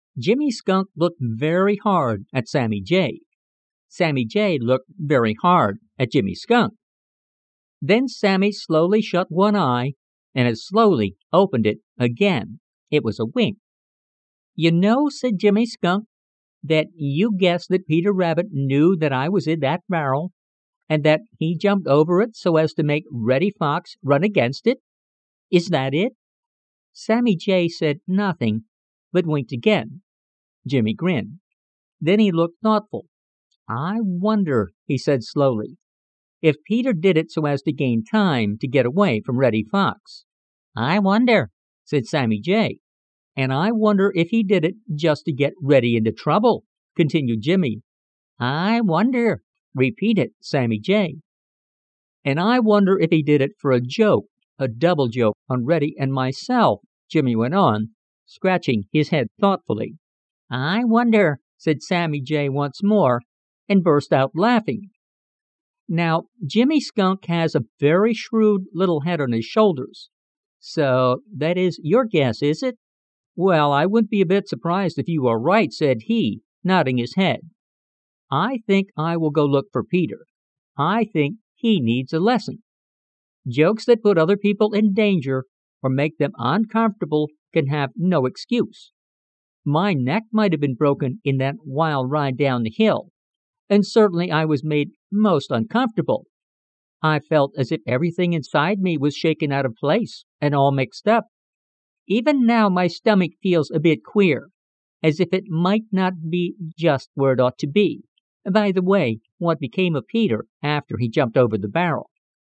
Jimmy Skunk looked very hard at Sammy Jay. Sammy Jay looked very hard at Jimmy Skunk. Then Sammy slowly shut one eye and as slowly opened it again. It was a wink. "You know," said Jimmy Skunk, "that you guessed that Peter Rabbit knew that I was in that barrel, and that he jumped over it so as to make Reddy Fox run against it. Is that it?" Sammy Jay said nothing, but winked again. Jimmy grinned. Then he looked thoughtful. "I wonder," he said slowly, "if Peter did it so as to gain time to get away from Reddy Fox." "I wonder," said Sammy Jay. "And I wonder if he did it just to get Reddy into trouble," continued Jimmy. "I wonder," repeated Sammy Jay. "And I wonder if he did it for a joke, a double joke on Reddy and myself," Jimmy went on, scratching his head thoughtfully. "I wonder," said Sammy Jay once more, and burst out laughing. Now, Jimmy Skunk has a very shrewd little head on his shoulders. "So that is your guess, is it? Well, I wouldn't be a bit surprised if you are right," said he, nodding his head. "I think I will go look for Peter. I think he needs a lesson. Jokes that put other people in danger or make them uncomfortable can have no excuse. My neck might have been broken in that wild ride down the hill, and certainly I was made most uncomfortable. I felt as if everything inside me was shaken out of place and all mixed up. Even now my stomach feels a bit queer, as if it might not be just where it ought to be. By the way, what became of Peter after he jumped over the barrel?"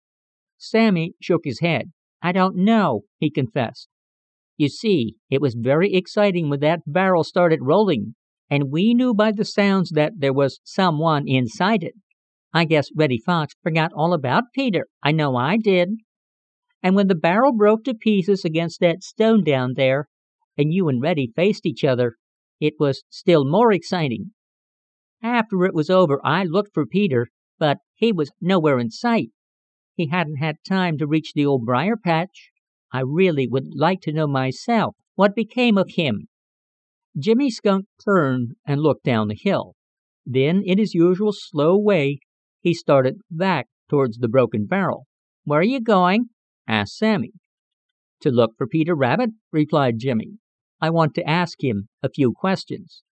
Sammy shook his head. "I don't know," he confessed. "You see, it was very exciting when that barrel started rolling, and we knew by the sounds that there was someone inside it. I guess Reddy Fox forgot all about Peter. I know I did. And when the barrel broke to pieces against that stone down there, and you and Reddy faced each other, it was still more exciting. After it was over, I looked for Peter, but he was nowhere in sight. He hadn't had time to reach the old briar patch. I really would like to know myself what became of him." Jimmy Skunk turned and looked down the hill. Then, in his usual slow way, he started back towards the broken barrel. "Where are you going?" asked Sammy. "To look for Peter Rabbit," replied Jimmy. "I want to ask him a few questions."